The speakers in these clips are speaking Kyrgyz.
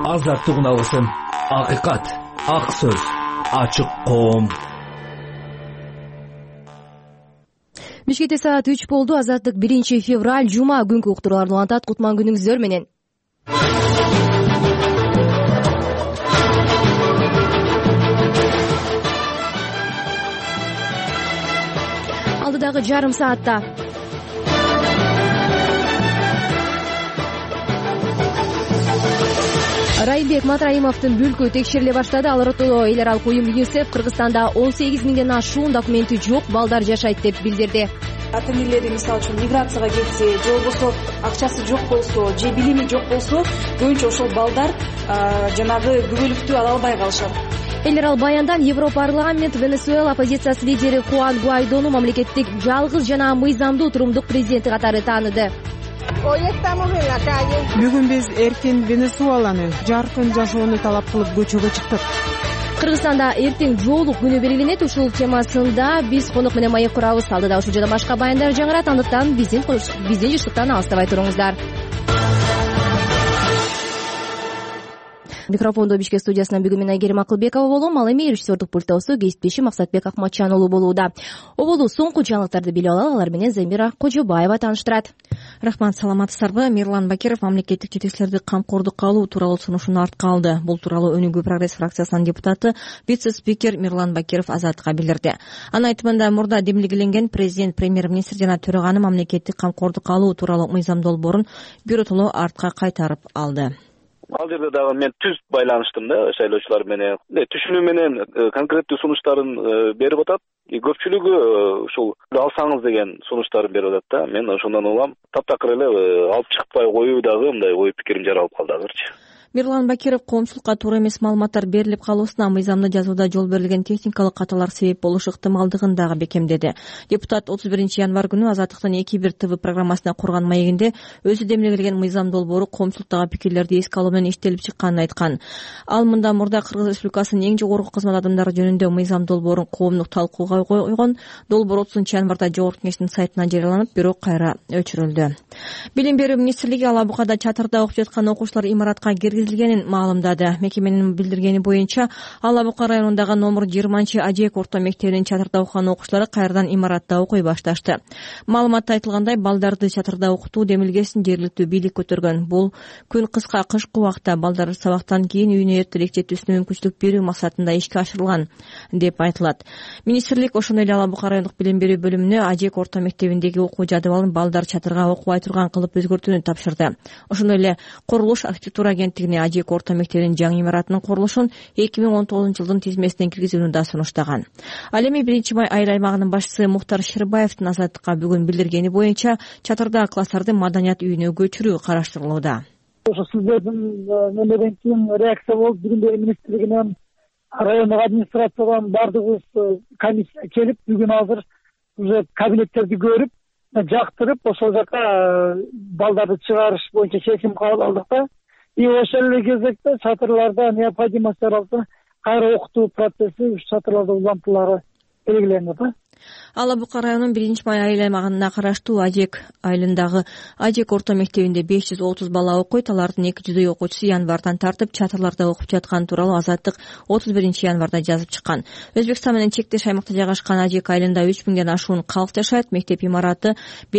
азаттык уналысын, акыйкат, ак сөз, ачык коом. Бишкекте саат 3 болду. Азаттык 1 февраль жума күнкү уктурууларды улантат. Кутман күнүңүздөр менен. Алдыдагы жарым саатта Райымбек Матраимовдун бүлкү текшериле баштады. Ал ортодо эл аралык уюм ЮНИСЕФ Кыргызстанда 18 миңден ашуун документи жок балдар жашайт деп билдирди. Ата энелери мисалы үчүн миграцияга кетсе, же болбосо акчасы жок болсо, же билими жок болсо, көбүнчө ошол балдар жанагы күбөлүктү ала албай калышат. Эл аралык баяндан Европарламент Венесуэла оппозициясы лидери Хуан Гуайдону мамлекеттик жалгыз жана мыйзамдуу турумдук президенти катары тааныды. Бүгүн биз эркин Венесуэланы, жаркын жашоону талап кылып көчөгө чыктык. Кыргызстанда эртең жоолук күнү белгиленет. Ушул темасында биз конок менен маек курабыз. Алдыда ушул жана башка баяндар жаңырат. Андыктан биздин жыштыктан алыстабай туруңуздар. Микрофондо Бишкек студиясынан бүгүн мен Айгерим Акылбекова болом. Ал эми режиссердук пульттосу кесиптешим Максатбек Акматчануулу болууда. Оболу соңку жаңылыктарды билип алалы. Алар менен Замира Кожобаева тааныштырат. Рахмат, саламатсыздарбы? Мирлан Бакиров мамлекеттик жетекчилерди камкордукка алуу тууралуу сунушун артка алды. Бул тууралуу Өнүгүү прогресс фракциясынын депутаты, вице-спикер Мирлан Бакиров Азаттыкка билдирди. Анын айтымында мурда демилгеленген президент, премьер-министр жана төраганы мамлекеттик камкордукка алуу тууралуу мыйзам долбоорун биротоло артка кайтарып алды. Ал жерде дагы мен түз байланыштым да шайлоочулар менен. Түшүнүү менен конкреттүү сунуштарын берип атат. Көпчүлүгү ушул алсаңыз деген сунуштарын берип атат да. Мен ошондон улам таптакыр эле алып чыкпай коюу дагы мындай ой пикирим жаралып калды азырчы. Мирлан Бакиров коомчулукка туура эмес маалыматтар берилип калуусуна мыйзамды жазууда жол берилген техникалык каталар себеп болушу ыктымалдыгын дагы бекемдеди. Депутат 31 январь күнү Азаттыктын 2-1 ТВ программасына курган маегинде өзү демилгелеген мыйзам долбоору коомчулуктагы пикирлерди эске алуу менен иштелип чыкканын айткан. Ал мында мурда Кыргыз Республикасынын эң жогорку кызмат адамдары жөнүндө мыйзам долбоорун коомдук талкууга койгон. Долбоор 30 январда жогорку кеңештин сайтынан жарыяланып, бирок кайра өчүрүлдү. Билим берүү министрлиги Ала Букада чатырда окуп жаткан окуучулар имаратка киргизилгенин маалымдады. Мекеменин билдиргени боюнча Ала Бука районундагы номер 20 Ажек орто мектебинин чатырда окуган окуучулары кайрадан имаратта окуй башташты. Маалыматта айтылгандай, балдарды чатырда окутуу демилгесин жергиликтүү бийлик көтөргөн. Бул күн кыска кышкы убакта балдар сабактан кийин үйүнө эртерээк жетүүсүнө мүмкүнчүлүк берүү максатында ишке ашырылган деп айтылат. Министрлик ошондой эле Ала Бука райондук билим берүү бөлүмүнө Ажек орто мектебиндеги окуу жадыбалын балдар чатырга окубай турган кылып өзгөртүүнү тапшырды. Ошондой эле курулуш архитектура агенттигине Ажек орто мектебинин жаңы имаратынын курулушун 2019 жылдын тизмесинен киргизүүнү да сунуштаган. Ал эми 1 май айыл аймагынын башчысы Мухтар Шербаевдин Азаттыкка бүгүн билдиргени боюнча чатырда класстарды маданият үйүнө көчүрүү караштырылууда. Ошо сиздердин немеден кийин реакция болуп, бүгүн министрлигинен райондук администрациядан баардыгыбыз комиссия келип, бүгүн азыр уже кабинеттерди көрүп, жактырып, ошол жака балдарды чыгарыш боюнча чечим кабыл алдык да. И ошол эле кезекте чатырларда необходимость жаралса, кайра окутуу процесси чатырларда улантуулары белгиленди да. Ала Бука районунун 1 май айыл аймагына караштуу Ажек айылындагы Ажек орто мектебинде 530 бала окуйт. Алардын 200 окуучусу январдан тартып чатырларда окуп жаткан тууралуу Азаттык 31 январда жазып чыккан. Өзбекстан менен чектеш аймакта жайгашкан Ажек айылында 3000ден ашуун калк жашайт. Мектеп имараты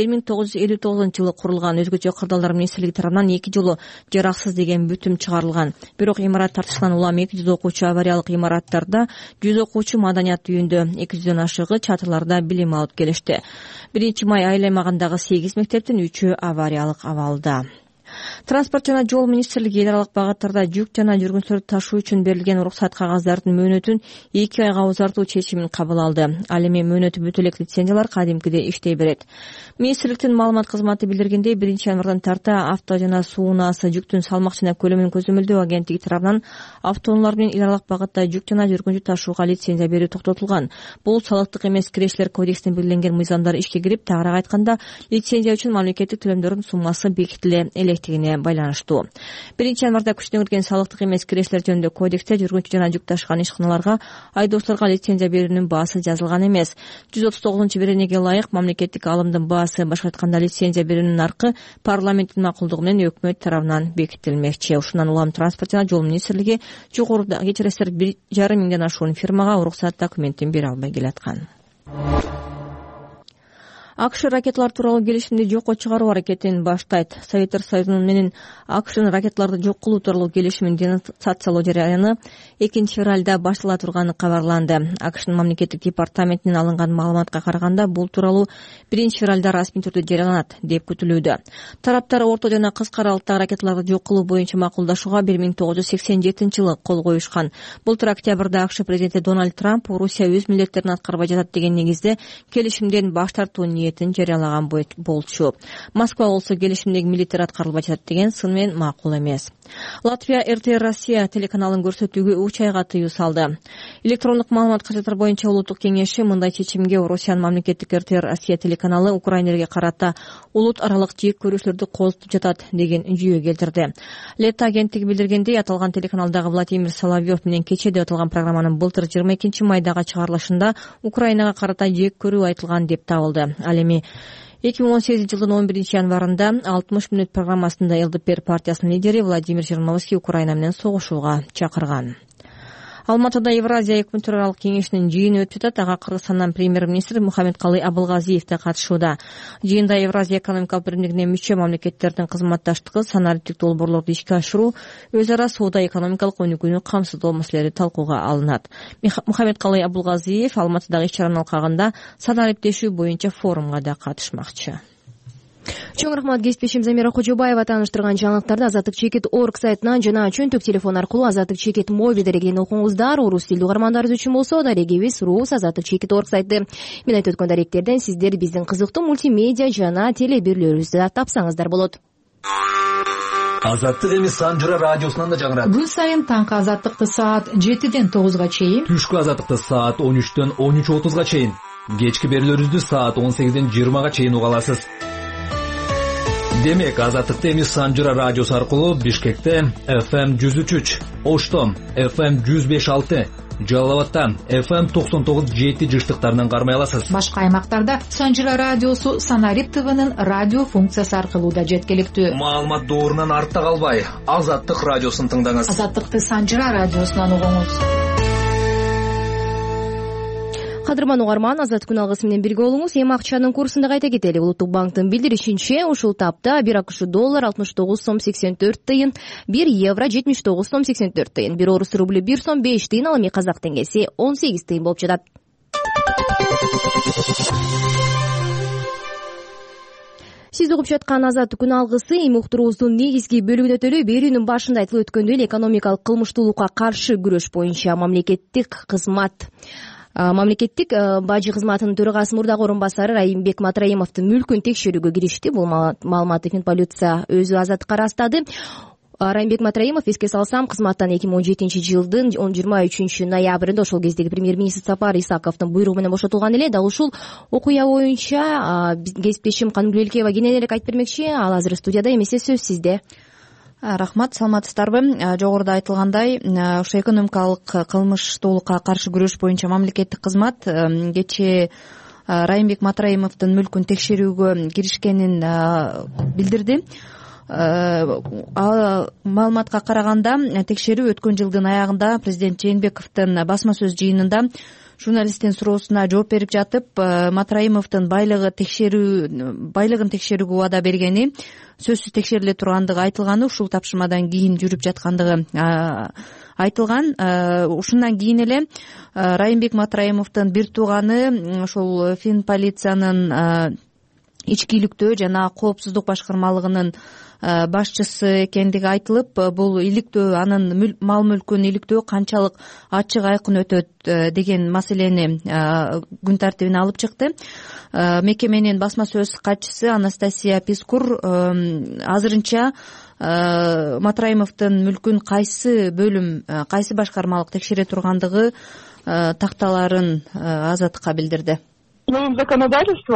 1959-жылы курулган. Өзгөчө кырдаалдар министрлиги тарабынан 2 жолу жараксыз деген бүтүм чыгарылган. Бирок имарат тартышкан улам 200 окуучу авариялык имараттарда, 100 окуучу маданият үйүндө, 200дөн ашыгы чатырларда билим алып келишти. 1 май айыл аймагындагы 8 мектептин 3-ü авариялык абалда. Транспорт жана жол министрлиги эл аралык багыттарда жүк жана жүргүнчүлөрдү ташуу үчүн берилген уруксат кагаздардын мөөнөтүн 2 айга узартуу чечимин кабыл алды. Ал эми мөөнөтү бүтө элек лицензиялар кадимкидей иштей берет. Министрликтин маалымат кызматы билдиргендей, 1 январдан тарта авто жана суу унаасы жүктүн салмак жана көлөмүн көзөмөлдөө агенттиги тарабынан автоунаалар менен эл аралык багытта жүк жана жүргүнчү ташууга лицензия берүү токтотулган. Бул салыктык эмес кирешилер кодексинде белгиленген мыйзамдар ишке кирип, тагыраак айтканда, лицензия үчүн мамлекеттик төлөмдөрдүн суммасы бекитиле электигине менен байланыштуу. 1-январда күчүнө кирген салыктык эмес кирешилер жөнүндө кодексте жүргүнчү жана жүк ташыган ишканаларга айдоочуларга лицензия берүүнүн баасы жазылган эмес. 139-беренеге ылайык мамлекеттик алымдын баасы, башка айтканда лицензия берүүнүн наркы парламенттин макулдугу менен өкмөт тарабынан бекитилмекчи. Ушундан улам транспорт жана жол министрлиги жогоруда кечиресиздер 1,5 миңден ашуун фирмага уруксат документин бере албай келаткан. АКШ ракеталар тууралуу келишимди жокко чыгаруу аракетин баштайт. Советтер Союзу менен АКШнын ракеталарды жок кылуу тууралуу келишимин денонсациялоо жарыяны 2-февралда баштала турганы кабарланды. АКШнын мамлекеттик департаментинен алынган маалыматка караганда бул тууралуу 1-февралда расмий түрдө жарыяланат деп күтүлүүдө. Тараптар орто жана кыска аралыктагы ракеталарды жок кылуу боюнча макулдашууга 1987-жылы кол коюшкан. Былтыр октябрда АКШ президенти Дональд Трамп Орусия өз милдеттерин аткарбай жатат деген негизде келишимден баш тартуу ниетин жарыялаган болчу. Москва болсо келишимдеги милдеттер аткарылбай жатат деген сын менен макул эмес. Латвия РТ Россия телеканалын көрсөтүүгө 3 айга тыюу салды. Электрондук маалымат кызматтар боюнча улуттук кеңеши мындай чечимге Орусиянын мамлекеттик РТ Россия телеканалы Украинаге карата улут аралык жек көрүүчүлөрдү козутуп жатат деген жүйө келтирди. Лето агенттиги билдиргендей, аталган телеканалдагы Владимир Соловьев менен кече деп аталган программанын былтыр 22 майдагы чыгарылышында Украинага карата жек көрүү айтылган деп табылды. Ал эми 2018-жылдын 11-январында 60 мүнөт программасында ЛДПР партиясынын лидери Владимир Жириновский Украина менен согушууга чакырган. Алматыда Евразия өкмөттөр аралык кеңешинин жыйыны өтүп жатат. Ага Кыргызстандан премьер-министр Мухаммедкалый Абылгазиев да катышууда. Жыйында Евразия экономикалык биримдигине мүчө мамлекеттердин кызматташтыгы, санариптик долбоорлорду ишке ашыруу, өз ара соода экономикалык өнүгүүнү камсыздоо маселелери талкууга алынат. Мухаммедкалый Абылгазиев Алматыдагы иш-чаранын алкагында санариптешүү боюнча форумга да катышмакчы. Чоң рахмат, кесиптешим Замира Кожобаева тааныштырган жаңылыктарды Азаттык Чекит орг сайтынан жана чөнтөк телефон аркылуу Азаттык Чекит мобил дарегинен окуңуздар. Орус тилдүү угармандарыбыз үчүн болсо дарегибиз Рус Азаттык Чекит орг сайты. Мен айтып өткөн даректерден сиздер биздин кызыктуу мультимедиа жана телебирлөрүбүздү тапсаңыздар болот. Азаттык эми Санжыра радиосунан да жаңырат. Күн сайын таңкы Азаттыкты саат 7-ден 9-га чейин, Түшкү Азаттыкты саат 13-төн 13:30-га чейин, кечки берүүлөрүбүздү саат 18-ден 20-га чейин уга аласыз. Демек, Азаттыкты эми Санжыра радиосу аркылуу Бишкекте FM 103, Оштом FM 105.6, Жалал Абадта FM 99.7 жыштыктарынан кармай аласыз. Башка аймактарда Санжыра радиосу Санарип ТВнын радио функциясы аркылуу да жеткиликтүү. Маалымат доорунан артта калбай, Азаттык радиосун тыңдаңыз. Азаттыкты Санжыра радиосунан угуңуз. Кадырман угарман, Азат күн алгысы менен бирге болуңуз. Эми акчанын курсун да кайта кетели. Улуттук банктын билдиришинче, ушул тапта 1 АКШ доллар 69 сом 84 тыйын, 1 евро 79 сом 84 тыйын, 1 орус рубль 1 сом 5 тыйын, ал эми казак теңгеси 18 тыйын болуп жатат. Сиз угуп жаткан Азат күн алгысы эми уктуруубуздун негизги бөлүгүнө төлөй берүүнүн башында айтылып өткөндөй эле экономикалык кылмыштуулукка каршы күрөш боюнча мамлекеттик бажы кызматынын төрагасы мурдагы орун басары Райымбек Матраимовдун мүлкүн текшерүүгө киришти. Бул маалыматты Финполиция өзү Азаттыкка ырастады. Райымбек Матраимов, эске салсам, кызматтан 2017-жылдын 23 ноябрында ошол кездеги премьер-министр Сапар Исаковдун буйругу менен бошотулган эле. Дал ушул окуя боюнча кесиптешим Канымгүл Элкеева кененирээк айтып бермекчи. Ал азыр студияда, эмесе сөз сизде. Рахмат, саламатсыздарбы? Жогоруда айтылгандай, ошо экономикалык кылмыштуулукка каршы күрөш боюнча мамлекеттик кызмат кечээ Райымбек Матраимовдун мүлкүн текшерүүгө киришкенин билдирди. Маалыматка караганда, текшерүү өткөн жылдын аягында президент Жээнбековдун басма сөз жыйынында журналисттин суроосуна жооп берип жатып, Матраимовдун байлыгын текшерүүгө убада бергени, сөзсүз текшериле тургандыгы айтылганы, ушул тапшырмадан кийин жүрүп жаткандыгы айтылган. Ушундан кийин эле Райымбек Матраимовдун бир тууганы ошол Финполициянын ички иликтөө жана коопсуздук башкармалыгынын башчысы экендиги айтылып, бул иликтөө, анын мал мүлкүн иликтөө канчалык ачык айкын өтөт деген маселени күн тартибине алып чыкты. Мекеменин басма сөз катчысы Анастасия Пискур азырынча Матраимовдун мүлкүн кайсы бөлүм, кайсы башкармалык текшере тургандыгы такталарын Азаттыкка билдирди. Новым законодательством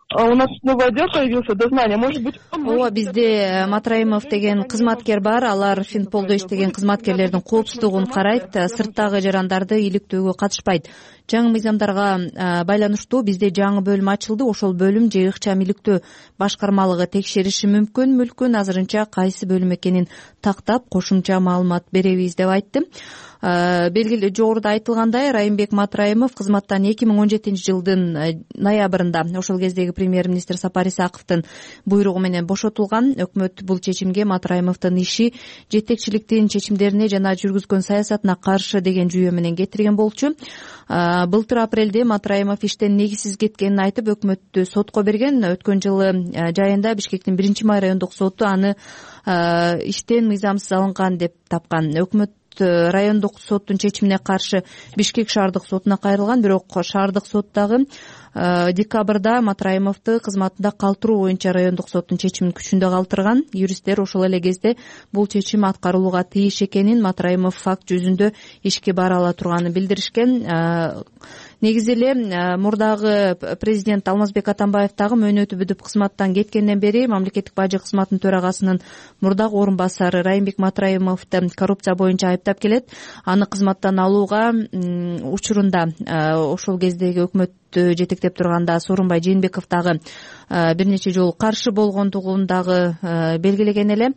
У нас новый отдел появился, дознание, может быть. ооба, бизде Матраимов деген кызматкер бар. Алар Финполдо иштеген кызматкерлердин коопсуздугун карайт, сырттагы жарандарды иликтөөгө катышпайт. Жаңы мыйзамдарга байланыштуу бизде жаңы бөлүм ачылды. Ошол бөлүм же ыкчам иликтөө башкармалыгы текшериши мүмкүн. Азырынча кайсы бөлүм экенин тактап кошумча маалымат беребиз деп айтты. Белгилүү жогоруда айтылгандай, Райымбек Матраимов кызматтан 2017 жылдын ноябрында ошол кездеги премьер-министр Сапар Исаковдун буйругу менен бошотулган. Өкмөт бул чечимге Матраимовдун иши жетекчиликтин чечимдерине жана жүргүзгөн саясатына каршы деген жүйө менен кетирген болчу. Былтыр апрелде Матраимов иштен негизсиз кеткенин айтып, өкмөттү сотко берген. Өткөн жылы жайында Бишкектин 1-Май райондук соту аны иштен мыйзамсыз алынган деп тапкан. Өкмөт райондук соттун чечимине каршы Бишкек шаардык сотуна кайрылган, бирок шаардык сот дагы декабрда Матраимовду кызматында калтыруу боюнча райондук соттун чечимин күчүндө калтырган. Юристтер ошол эле кезде бул чечим аткарылууга тийиш экенин, Матраимов факт жүзүндө ишке бара ала турганын билдиришкен. Негизи эле мурдагы президент Алмазбек Атамбаев дагы мөөнөтү бүтүп кызматтан кеткенден бери мамлекеттик бажы кызматынын төрагасынын мурдагы орун басары Райымбек Матраимовду коррупция боюнча айыптап келет. Аны кызматтан алууга учурунда ошол кездеги өкмөттү жетектеп турганда Сооронбай Жээнбеков дагы бир нече жолу каршы болгондугун дагы белгилеген эле.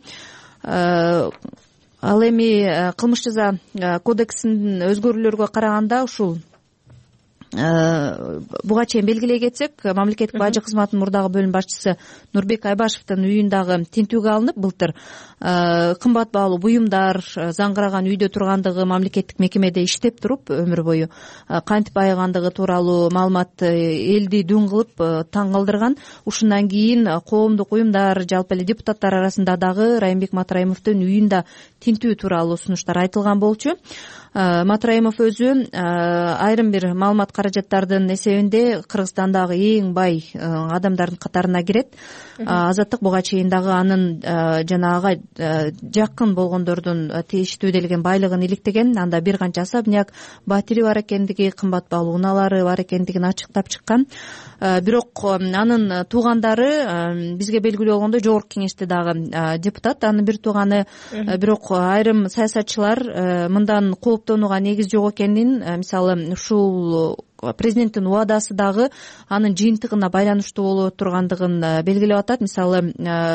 Ал эми кылмыш жаза кодексинин өзгөрүүлөргө караганда ушул буга чейин белгилей кетсек, мамлекеттик бажы кызматынын мурдагы бөлүм башчысы Нурбек Айбашевдин үйүндагы тинтүүгө алынып, былтыр кымбат баалуу буюмдар заңгыраган үйдө тургандыгы мамлекеттик мекемеде иштеп туруп өмүр бою кантип айыгандыгы тууралуу маалымат элди дүн кылып таң калтырган. Ушундан кийин коомдук уюмдар, жалпы эле депутаттар арасында дагы Райымбек Матраимовдун үйүндө тинтүү тууралуу сунуштар айтылган болчу. Матраимов өзү айрым бир маалымат каражаттардын эсебинде Кыргызстандагы эң бай адамдардын катарына кирет. Азаттык буга чейин дагы анын жана ага жакын болгондордун тийиштүү делген байлыгын иликтеген. Анда бир канча особняк, батири бар экендиги, кымбат баалуу унаалары бар экендигин ачыктап чыккан. Бирок анын туугандары бизге белгилүү болгондой жогорку кеңеште дагы депутат, анын бир тууганы. Бирок айрым саясатчылар мындан кооптонууга негиз жок экенин, мисалы ушул президенттин убадасы дагы анын жыйынтыгына байланыштуу боло тургандыгын белгилеп атат. Мисалы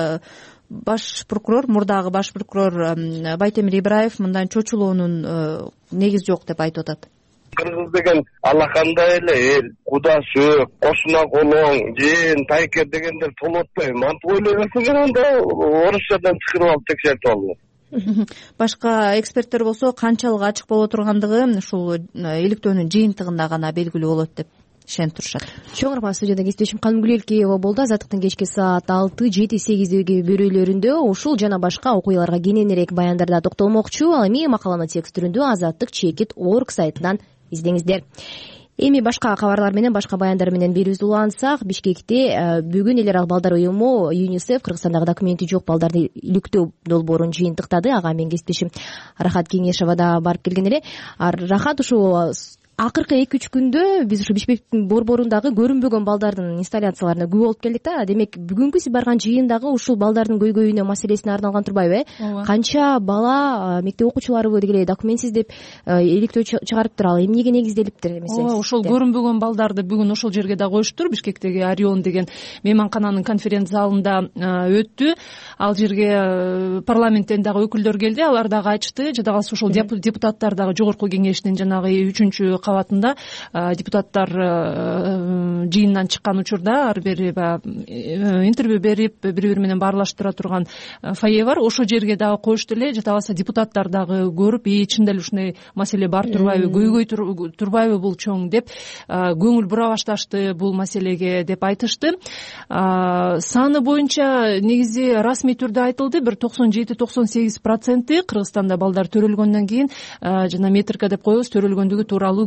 баш прокурор, мурдагы баш прокурор Байтемир Ибраев мындан чочулоонун негизи жок деп айтып атат. Кыргыз деген алакандай эле эл, кудасы, кошуна колоң, жыйын, тайкер дегендер толуп атпайбы? Мантип ойлой берсең анда орусчадан чыгарып алып текшертип алды. Башка эксперттер болсо канчалык ачык боло тургандыгы ушул иликтөөнүн жыйынтыгында гана белгилүү болот деп ишенип турушат. Чоң рахмат. Студияда кесиптешим Канымгүл Элкеева болду. Азаттыктын кечки саат 6-7-8 бөрөлөрүндө ушул жана башка окуяларга кененирээк баяндарда токтолмокчу. Ал эми макаланы текст түрүндө Азаттык.org сайтынан издеңиздер. Эми башка кабарлар менен, башка баяндар менен берүүбүздү улантсак, Бишкекте бүгүн эл аралык балдар уюму ЮНИСЕФ Кыргызстандагы документи жок балдарды иликтөө долбоорун жыйынтыктады. Ага мен кесиптешим Рахат Кеңешова да барып келген эле. Рахат, ушул акыркы 2-3 күндө биз ушу Бишкектин борборундагы көрүнбөгөн балдардын инсталляцияларына күбө болуп келдик да. Демек, бүгүнкү сиз барган жыйындагы ушул балдардын көйгөйүнө маселесине арналган турбайбы? Канча бала мектеп окуучуларыбы дегеле документсиз деп иликтөө чыгарып тур, ал эмнеге негизделиптир? Ошол көрүнбөгөн балдарды бүгүн ошол жерге да коюштур. Бишкектеги Орион деген мейманкананын конференция залында өттү. Ал жерге парламенттен дагы өкүлдөр келди. Алар дагы айтышты. Жада калса ошол депутаттар дагы жогорку кеңештин жанагы 3 кабатында депутаттар жыйындан чыккан учурда ар бери интервью берип бири-бири менен баарлаштыра турган фойе бар. Ошол жерге дагы коюшту эле. Жада калса депутаттар дагы көрүп, чында эле ушундай маселе бар турбайбы, көйгөй турбайбы бул чоң деп көңүл бура башташты бул маселеге деп айтышты. Саны боюнча негизи расмий түрдө айтылды. Бир 97-98% Кыргызстанда балдар төрөлгөндөн кийин жана метрика деп коебуз, төрөлгөндүгү тууралуу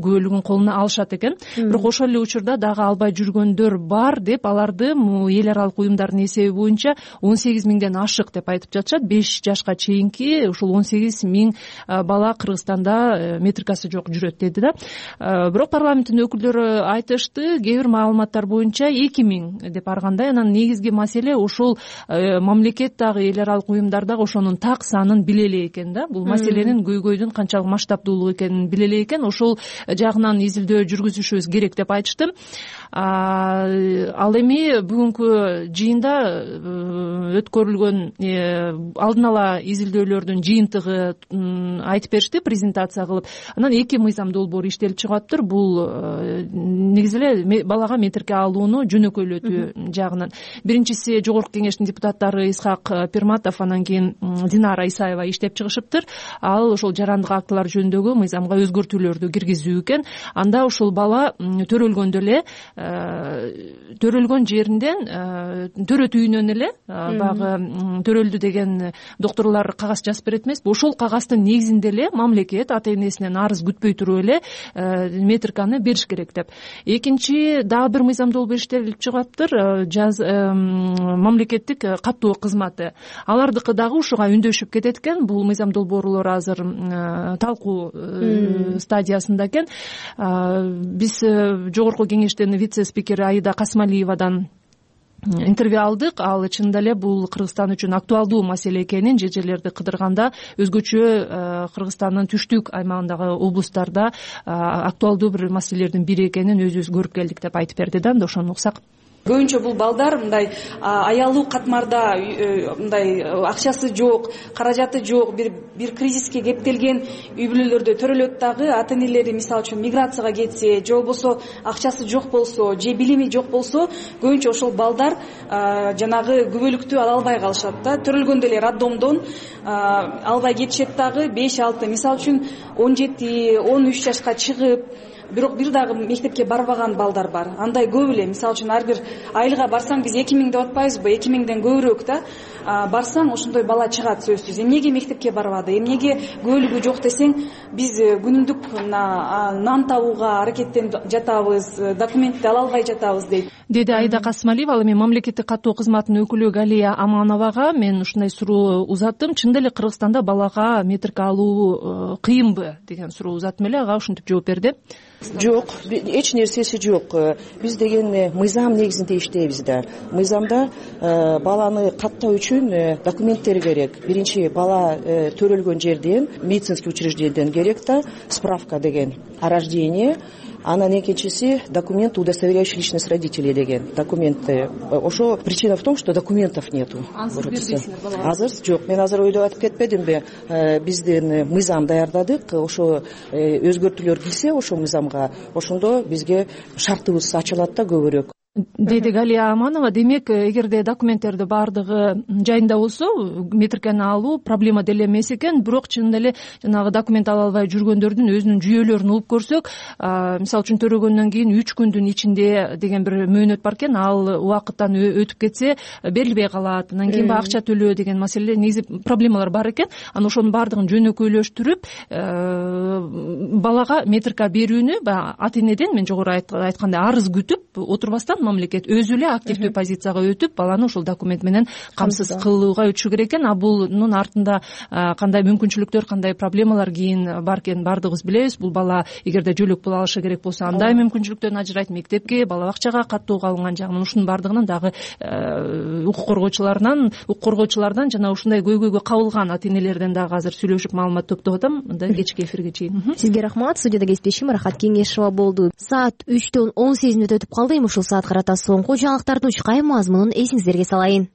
күбөлүгүн колуна алышат экен. Бирок ошол эле учурда дагы албай жүргөндөр бар деп аларды эл аралык уюмдардын эсеби боюнча 18 миңден ашык деп айтып жатышат. 5 жашка чейинки ушул 18 миң бала Кыргызстанда метрикасы жок жүрөт деди да. Бирок парламенттин өкүлдөрү айтышты, кээ бир маалыматтар боюнча 2 миң деп баргандай. Анан негизги маселе ушул мамлекет дагы эл аралык уюмдар дагы ошонун так санын биле эле экен да. Бул маселенин көйгөйдүн канчалык масштабдуулугу экенин биле эле экен. Ошол жагынан изилдөө жүргүзүшүбүз керек деп айтышты. Ал эми бүгүнкү жыйында өткөрүлгөн алдын ала изилдөөлөрдүн жыйынтыгы айтып беришти, презентация кылып. Анан 2 мыйзам долбоору иштелип чыгып. Бул негизи эле балага метрке алууну жөнөкөйлөтүү жагынан. Биринчиси Жогорку кеңештин депутаттары Исхак Пирматов, анан кийин Динара Исаева иштеп чыгышыптыр. Ал ошол жарандык актылар жөнүндөгү мыйзамга өзгөртүүлөрдү киргизүү экен. Анда ошол бала төрөлгөндө эле төрөлгөн жеринден төрөт үйүнөн эле баягы төрөлдү деген докторлор кагаз жазып берет эмеспи? Ошол кагаздын негизинде эле мамлекет ата энесинен арыз күтпөй туруп эле метриканы бериш керек деп. Экинчи дагы бир мыйзам долбоор иштелип чыгаптыр. Мамлекеттик каттоо кызматы. Алардыкы дагы ушуга үндөшүп кетет экен. Бул мыйзам долбоорлор азыр талкуу стадиясында экен. Биз Жогорку кеңештин вице-спикери Аида Касмалиевадан интервью алдык. Ал чынында эле бул Кыргызстан үчүн актуалдуу маселе экенин, же жерлерди кыдырганда өзгөчө Кыргызстандын түштүк аймагындагы облустарда актуалдуу бир маселелердин бири экенин өзүбүз көрүп келдик деп айтып берди да. Ошону уксак. Көбүнчө бул балдар мындай аялуу катмарда, мындай акчасы жок, каражаты жок, бир кризиске кептелген үй бүлөлөрдө төрөлөт дагы. Ата энелери мисалы үчүн миграцияга кетсе, же болбосо акчасы жок болсо, же билими жок болсо, көбүнчө ошол балдар жанагы күбөлүктү ала албай калышат да. Төрөлгөндө эле роддомдон албай кетишет дагы. 5-6 мисалы үчүн 17-13 жашка чыгып, бирок бир дагы мектепке барбаган балдар бар. Андай көп эле. Мисалы үчүн ар бир айылга барсаң, биз 2 миң деп атпайбызбы? 2 миңден көбүрөөк да. Барсаң ошондой бала чыгат сөзсүз. Эмнеге мектепке барбады? Эмнеге көбөлүгү жок десең, биз күнүмдүк нан табууга аракеттенип жатабыз, документти ала албай жатабыз дейт. Деди Аида Касмалиева. Ал эми мамлекеттик каттоо кызматынын өкүлү Галия Амановага мен ушундай суроо узаттым. Чында эле Кыргызстанда балага метрика алуу кыйынбы деген суроо узаттым эле. Ага ушинтип жооп берди. Жок, эч нерсеси жок. Биз деген мыйзам негизинде иштейбиз да. Мыйзамда баланы каттоо үчүн документтер керек. Биринчи бала төрөлгөн жерден, медицинский учреждениеден керек да, справка деген о рождении. Анан экинчиси документ, удостоверяющий личность родителей деген документы. Ошо причина в том, что документов нету. Азыр жок. Мен азыр ойлоп айтып кетпедимби? Биздин мыйзам даярдадык. Ошо өзгөртүүлөр кирсе ошо мыйзамга, ошондо бизге шартыбыз ачылат да көбүрөөк. Деди Галия Аманова. Демек, эгерде документтерди баардыгы жайында болсо, метрикени алуу проблема деле эмес экен. Бирок чынында эле жанагы документ ала албай жүргөндөрдүн өзүнүн жүйөлөрүн угуп көрсөк, мисалы үчүн төрөгөндөн кийин 3 күндүн ичинде деген бир мөөнөт бар экен. Ал убакыттан өтүп кетсе берилбей калат. Анан кийин акча төлөө деген маселе, негизи проблемалар бар экен. Анан ошонун баардыгын жөнөкөйлөштүрүп, балага метрика берүүнү ата энеден, мен жогору айткандай, арыз күтүп отурбастан мамлекет өзү эле активдүү позицияга өтүп, баланы ошол документ менен камсыз кылууга өтүшү керек экен. А бунун артында кандай мүмкүнчүлүктөр, кандай проблемалар кийин бар экенин баардыгыбыз билебиз. Бул бала эгерде жөлөк пул алышы керек болсо, андай мүмкүнчүлүктөрдөн ажырайт, мектепке, бала бакчага каттоого алынган жагынан, ушунун баардыгынан дагы укук коргоочулардан жана ушундай көйгөйгө кабылган ата энелерден дагы азыр сүйлөшүп маалымат топтоп атам. Мындай кечки эфирге чейин. Сизге рахмат. Студияда кесиптешим Рахат Кеңешова болду. Саат 3:18 өтүп калды. Эми ушул саат карата соңку жаңылыктардын учкай мазмунун эсиңиздерге салайын.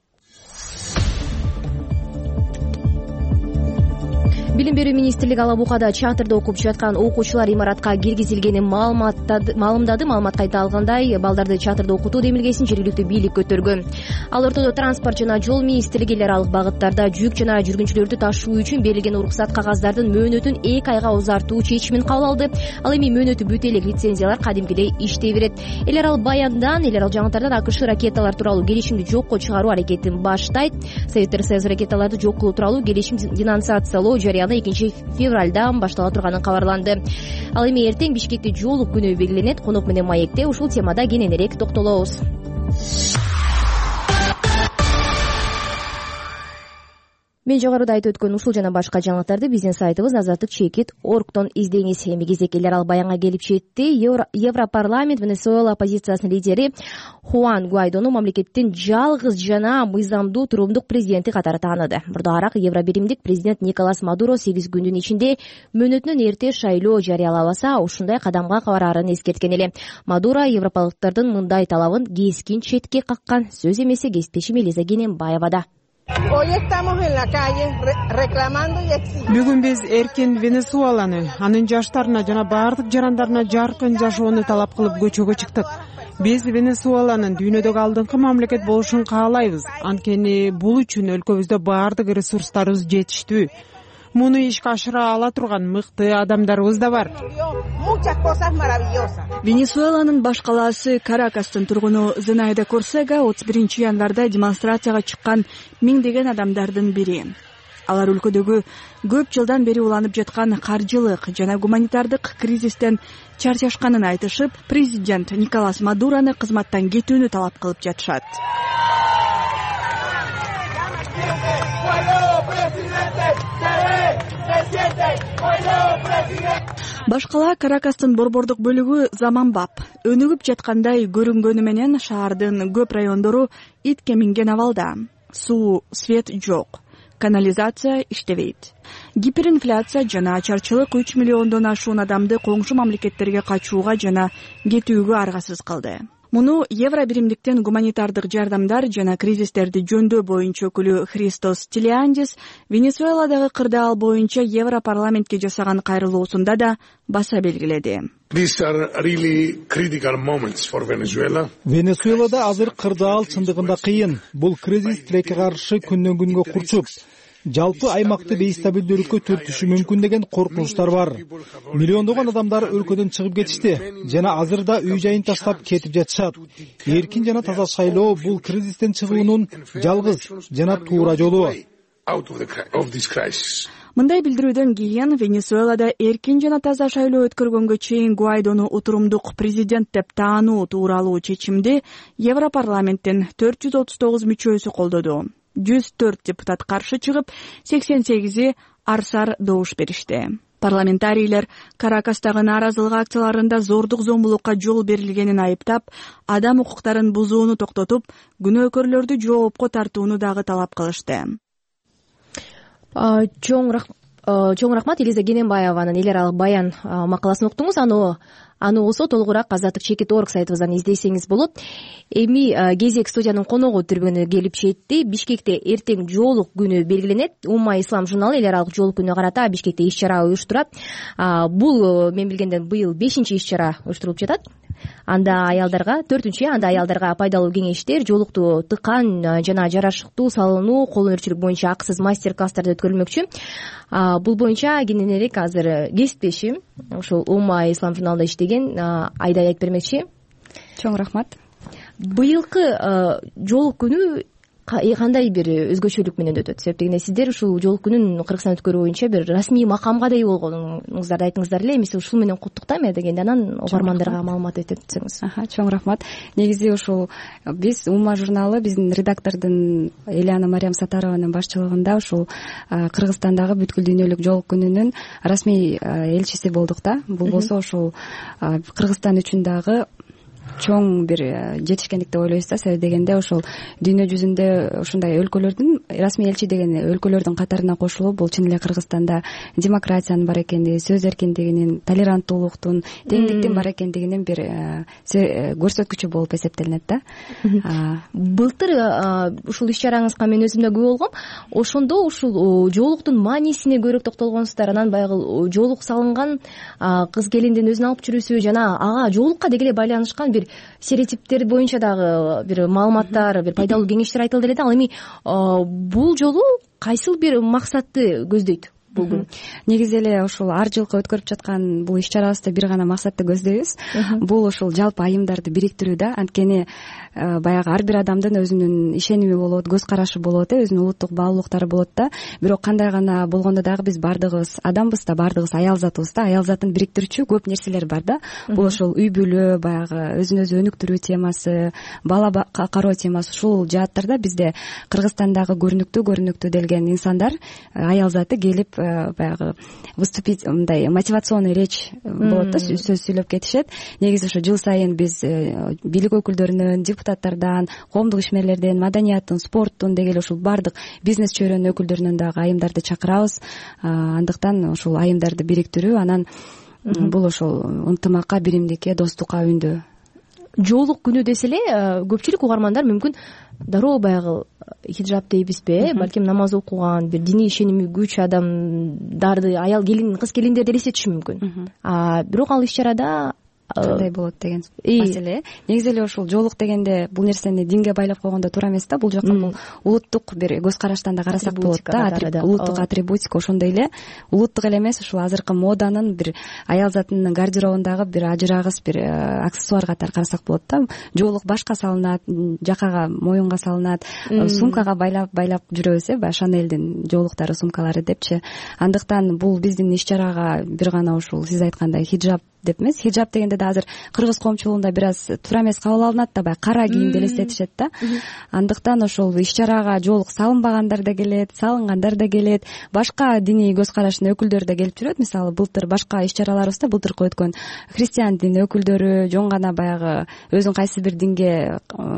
Билим берүү министрлиги Ала Букада чатырда окуп жаткан окуучулар имаратка киргизилгенин маалымдады. Маалымат кайта алгандай, балдарды чатырда окутуу демилгесин жергиликтүү бийлик көтөргөн. Ал ортодо транспорт жана жол министрлиги эл аралык багыттарда жүк жана жүргүнчүлөрдү ташуу үчүн берилген уруксат кагаздардын мөөнөтүн 2 айга узартуу чечимин кабыл алды. Ал эми мөөнөтү бүтө элек лицензиялар кадимкидей иштей берет. Эл аралык баяндан, эл аралык жаңылыктардан АКШ ракеталар тууралуу келишимди жокко чыгаруу аракетин баштайт. Советтер Союзу ракеталарды жок кылуу тууралуу келишим денонсациялоо жарыяланды. аялы 2 февралдан баштала турганын кабарланды. Ал эми эртең Бишкекте жоолук күнү белгиленет. Конок менен маекте ушул темада кененирээк токтолобуз. Мен жогоруда айтып өткөн ушул жана башка жаңылыктарды биздин сайтыбыз azattik.org издеңиз. Эми кезек элер ал баянга келип жетти. Европарламент Венесуэла оппозициясынын лидери Хуан Гуайдону мамлекеттин жалгыз жана мыйзамдуу туруумдук президенти катары тааныды. Мурдагыраак Евробиримдик президент Николас Мадуро 8 күндүн ичинде мөөнөтүнөн эрте шайлоо жарыялабаса, ушундай кадамга бараарын эскерткен эле. Мадуро европалыктардын мындай талабын кескин четке каккан. Сөз эмеси кесиптешим Элиза Кененбаевада. Бүгүн биз эркин Венесуэланы, анын жаштарына жана баардык жарандарына жаркын жашоону талап кылып көчөгө чыктык. Биз Венесуэланын дүйнөдөгү алдыңкы мамлекет болушун каалайбыз. Анткени бул үчүн өлкөбүздө баардык ресурстарыбыз жетиштүү. Муну ишке ашыра ала турган мыкты адамдарыбыз да бар. Венесуэланын баш калаасы Каракастын тургуну Зенайда Корсега 31 январда демонстрацияга чыккан миңдеген адамдардын бири. Алар өлкөдөгү көп жылдан бери уланып жаткан каржылык жана гуманитардык кризистен чарчашканын айтышып, президент Николас Мадурону кызматтан кетүүнү талап кылып жатышат. Баш кала Каракастын борбордук бөлүгү заманбап, өнүгүп жаткандай көрүнгөнү менен шаардын көп райондору итке минген абалда. Суу, свет жок, канализация иштебейт. Гиперинфляция жана ачарчылык 3 миллиондон ашуун адамды коңшу мамлекеттерге качууга жана кетүүгө аргасыз кылды. Муну Евробиримдиктен гуманитардык жардамдар жана кризистерди жөндөө боюнча өкүлү Христос Тилиандис Венесуэладагы кырдаал боюнча Европарламентке жасаган кайрылуусунда да баса белгиледи. Венесуэлада азыр кырдаал чындыгында кыйын. Бул кризис тилекке каршы күндөн күнгө курчуп, жалпы аймакты бейстабилдүүлүккө түртүшү мүмкүн деген коркунучтар бар. Миллиондогон адамдар өлкөдөн чыгып кетишти жана азыр да үй жайын таштап кетип жатышат. Эркин жана таза шайлоо бул кризистен чыгуунун жалгыз жана туура жолу. Мындай билдирүүдөн кийин Венесуэлада эркин жана таза шайлоо өткөргөнгө чейин Гуайдону утурумдук президент деп таануу тууралуу чечимди Европарламенттин 439 мүчөсү колдоду. 104 депутат каршы чыгып, 88 арсар добуш беришти. Парламентарийлер Каракастагы нааразылык акцияларында зордук зомбулукка жол берилгенин айыптап, адам укуктарын бузууну токтотуп, күнөөкөрлөрдү жоопко тартууну дагы талап кылышты. Чоң рахмат Элиза Кененбаеванын элер ал баян макаласын уктуңуз. Аны болсо толугураак azattik.org сайтыбыздан издесеңиз болот. Эми кезек студиянын коногу түрбөнү келип жетти. Бишкекте эртең жоолук күнү белгиленет. Умма ислам журналы эл аралык жоолук күнүнө карата Бишкекте иш-чара уюштурат. Бул мен билгенден быйыл 5-чи иш-чара уюштурулуп жатат. Анда аялдарга 4-чү анда аялдарга пайдалуу кеңештер, жоолукту тыкан жана жарашыктуу салынуу, кол өнөрчүлүк боюнча акысыз мастер-класстар өткөрүлмөкчү. Бул боюнча кененирээк азыр кесиптешим ушул Умма ислам журналында иштеген Айдай айтып бермекчи. Чоң рахмат. Быйылкы жоолук күнү кандай бир өзгөчөлүк менен өтөт? Себеп дегенде сиздер ушул жоолук күнүн Кыргызстанда өткөрүү боюнча бир расмий макамга ээ болгонуңуздарды айттыңыздар эле. Эмесе ушул менен куттуктайм дегенде анан угармандарга маалымат өтөтсөңүз. Чоң рахмат. Негизи ушул биз Умма журналы биздин редактордун Элиана Мариям Сатарованын башчылыгында ушул Кыргызстандагы бүткүл дүйнөлүк жоолук күнүнүн расмий элчиси болдук да. Бул болсо ушул Кыргызстан үчүн дагы чоң бир жетишкендик деп ойлойбуз да. Себеп дегенде ошол дүйнө жүзүндө ушундай өлкөлөрдүн расмий элчи деген өлкөлөрдүн катарына кошулуп, бул чын эле Кыргызстанда демократиянын бар экендиги, сөз эркиндигинин, толеранттуулуктун, теңдиктин бар экендигинин бир көрсөткүчү болуп эсептелинет да. Былтыр ушул иш-чараңызга мен өзүм да күбө болгом. Ошондо ушул жоолуктун маанисине көбүрөөк токтолгонсуздар. Анан баягы жоолук салынган кыз келиндин өзүн алып жүрүүсү жана ага жоолукка деги эле байланышкан бир стереотиптер боюнча дагы бир маалыматтар, бир пайдалуу кеңештер айтылды эле да. Ал эми бул жолу кайсыл бир максатты көздөйт? Негизи эле ушул ар жылкы өткөрүп жаткан бул иш-чарабызда бир гана максатты көздөйбүз. Бул ушул жалпы айымдарды бириктирүү да. Анткени баягы ар бир адамдын өзүнүн ишеними болот, көз карашы болот, өзүнүн улуттук баалуулуктары болот да. Бирок кандай гана болгондо дагы биз баардыгыбыз адамбыз да, баардыгыбыз аял затыбыз да. Аял затын бириктирүүчү көп нерселер бар да. Бул ошол үй бүлө, баягы өзүн өзү өнүктүрүү темасы, бала кароо темасы, ушул жааттарда бизде Кыргызстандагы көрүнүктүү делген инсандар, аял заты келип баягы выступить, мындай мотивационный речь болот да, сөз сүйлөп кетишет. Негизи ошо жыл сайын биз бийлик өкүлдөрүнөн, депутаттардан, коомдук ишмерлерден, маданияттын, спорттун деги эле ушул баардык бизнес чөйрөнүн өкүлдөрүнөн дагы айымдарды чакырабыз. Андыктан ушул айымдарды бириктирүү, анан бул ошол ынтымакка, биримдикке, достукка үндөө. Жоолук күнү десе эле көпчүлүк угармандар мүмкүн дароо баягы хиджаб дейбизби, балким намаз окуган, бир диний ишеними күч адамдарды, аял келин, кыз келиндерди элестетиши мүмкүн. Бирок ал иш чарада кандай болот деген маселе. Негизи эле ушул жоолук дегенде бул нерсени динге байлап койгондо туура эмес да. Бул жака бул улуттук бир көз караштан да карасак болот да. Улуттук атрибутика, ошондой эле улуттук эле эмес, ушул азыркы моданын бир аял затынын гардеробундагы бир ажырагыс бир аксессуар катары карасак болот да. Жоолук башка салынат, жакага, моюнга салынат, сумкага байлап жүрөбүз, баягы Шанелдин жоолуктары, сумкалары депчи. Андыктан бул биздин иш чарага бир гана ушул сиз айткандай хиджаб деп эмес. Хиджаб дегенде да азыр кыргыз коомчулугунда бир аз туура эмес кабыл алынат да, баягы кара кийимди элестетишет да. Андыктан ошол иш чарага жоолук салынбагандар да келет, салынгандар да келет, башка диний көз караштын өкүлдөрү да келип жүрөт. Мисалы былтыр башка иш чараларыбызда, былтыркы өткөн христиан дин өкүлдөрү, жон гана баягы өзүн кайсы бир динге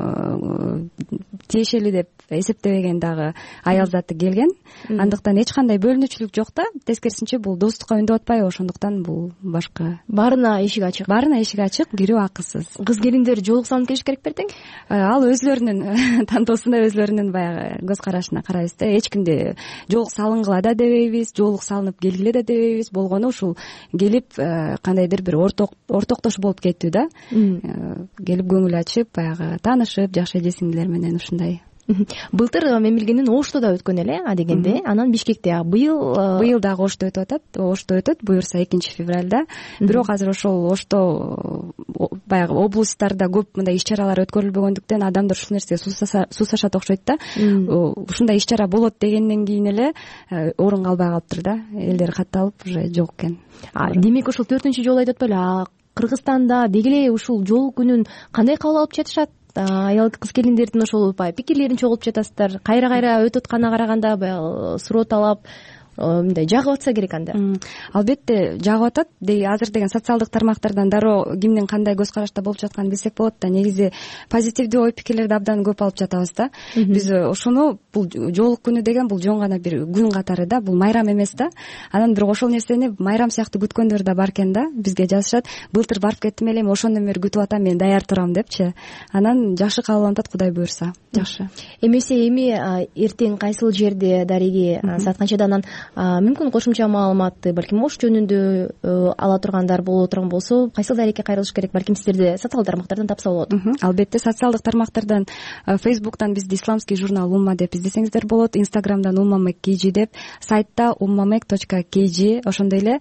тиешелүү деп эсептебеген дагы аял заты келген. Андыктан эч кандай бөлүнүүчүлүк жок да, тескерисинче бул достукка үндөп атпайбы? Ошондуктан бул башка баарына эшик ачык. Баарына эшик ачык, кирүү акысыз. Кыз келиндер жоолук салынып келиш керек бердең? Ал өзлөрүнүн тантоосунда, өзлөрүнүн баягы көз карашына карайбыз да. Эч кимди жоолук салынгыла да дебейбиз, жоолук салынып келгиле да дебейбиз. Болгону ушул келип кандайдыр бир ортоктош болуп кеттүү да. Келип көңүл ачып, баягы таанышып, жакшы эже сиңдилер менен ушундай. Былтыр мемилгенин Ошто да өткөн эле, адегенде. Анан Бишкекте. Быйыл дагы Ошто өтүп атат. Ошто өтөт, буюрса 2 февралда. Бирок азыр ошол Ошто баягы облустарда көп мындай иш чаралар өткөрүлбөгөндүктөн адамдар ушул нерсеге суусашат окшойт да. Ушундай иш чара болот дегенден кийин эле орун калбай калыптыр да. Элдер катталып уже жок экен. Демек ошол 4-чү жолу айтып атпайлы, Кыргызстанда деги эле ушул жоолук күнүн кандай кабыл алып жатышат? Аял кыз келиндердин ошол пикирлерин чогултуп жатасыздар. Кайра өтүп атканына караганда баягы суроо талап мындай жагып атса керек анда. Албетте жагып атат. Азыр деген социалдык тармактардан дароо кимдин кандай көз карашта болуп жатканын билсек болот да. Негизи позитивдүү ой пикирлерди абдан көп алып жатабыз да. Биз ошону, бул жоолук күнү деген бул жон гана бир күн катары да, бул майрам эмес да. Анан бирок ошол нерсени майрам сыяктуу күткөндөр да бар экен да. Бизге жазышат, былтыр барып кеттим эле, ошондон бери күтүп атам, мен даяр турам депчи. Анан жакшы кабыл алынат, Кудай буйрса. Жакшы. Эмесе эми эртең кайсыл жерде дареги саат канчада, анан мүмкүн кошумча маалыматты балким Ош жөнүндө ала тургандар боло турган болсо, кайсыл дарекке кайрылыш керек? Балким сиздерди социалдык тармактардан тапса болот. Албетте социалдык тармактардан, Фейсбуктан бизди исламский журнал Умма деп издесеңиздер болот, Инстаграмдан ummamec.kg деп, сайтта ummamec.kg. Ошондой эле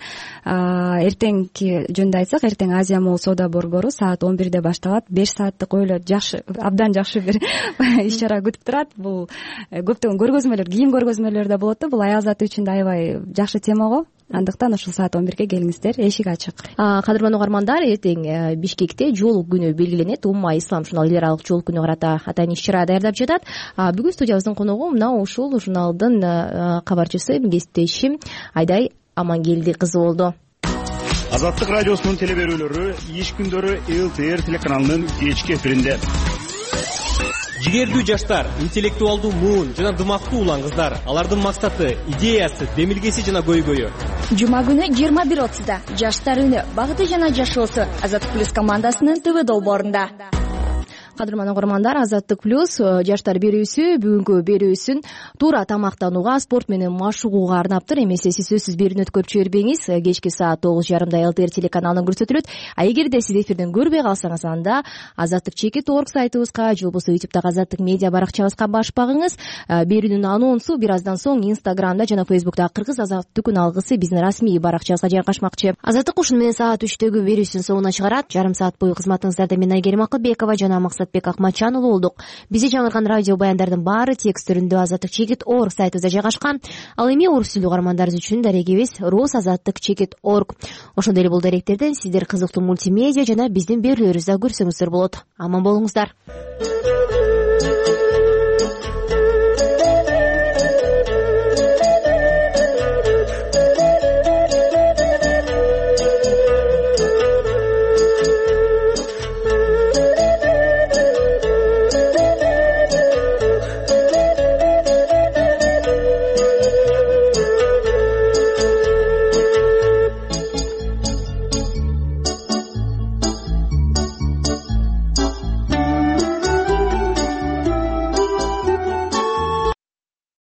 эртеңки жөнүндө айтсак, эртең Азия Молл соода борбору саат 11-де башталат. 5 сааттык ойло жакшы, абдан жакшы бир иш чара күтүп турат. Бул көптөгөн көргөзмөлөр, кийим көргөзмөлөрү да болот да. Бул аял заты үчүн аябай жакшы тема го. Андыктан ошол саат 11-ге келиңиздер, эшик ачык. Кадырман угармандар, эртең Бишкекте жоолук күнү белгиленет. Умма Ислам журналы эл аралык жоолук күнүгө карата атайын иш чара даярдап жатат. Бүгүн студиябыздын коногу мына ушул журналдын кабарчысы, кесиптешим Айдай Амангелди кызы болду. Азаттык радиосунун телеберүүлөрү иш күндөрү ЛТР телеканалынын кечки эфиринде. Жигердүү жаштар, интеллектуалдуу муун жана дымактуу улан кыздар, алардын максаты, идеясы, демилгеси жана көйгөйү. Жума күнү 21:30да жаштар үнү, багыты жана жашоосу Азаттык плюс командасынын ТВ долбоорунда. Кадырман угармандар, Азаттык плюс жаштар берүүсү бүгүнкү берүүсүн туура тамактанууга, спорт менен машыгууга арнаптыр. Эмесе сиз сөзсүз берүүнү өткөрүп жибербеңиз. Кечки саат 9:30да ЛТР телеканалынан көрсөтүлөт. Эгерде сиз эфирден көрбөй калсаңыз, анда azattik.org сайтыбызга же болбосо YouTube'дагы Азаттык медиа баракчабызга баш багыңыз. Берүүнүн анонсу бир аздан соң Инстаграмда жана Фейсбуктагы Кыргыз Азаттык күн алгысы биздин расмий баракчабызга жайгашмакчы. Азаттык ушуну менен саат 3-төгү берүүсүн соңуна чыгарат. Жарым саат бою кызматыңыздарда мен Айгерим Акылбекова жана Максат Азатбек Акматжан уулу болдук. Бизди жаңырган радио баяндардын баары текст түрүндө Азаттык чекит орг сайтыбызда жайгашкан. Ал эми урус тилдүү угармандарыбыз үчүн дарегибиз rus.azattik.org. Ошондой эле бул даректерден сиздер кызыктуу мультимедиа жана биздин берүүлөрүбүздү көрсөңүздөр болот. Аман болуңуздар.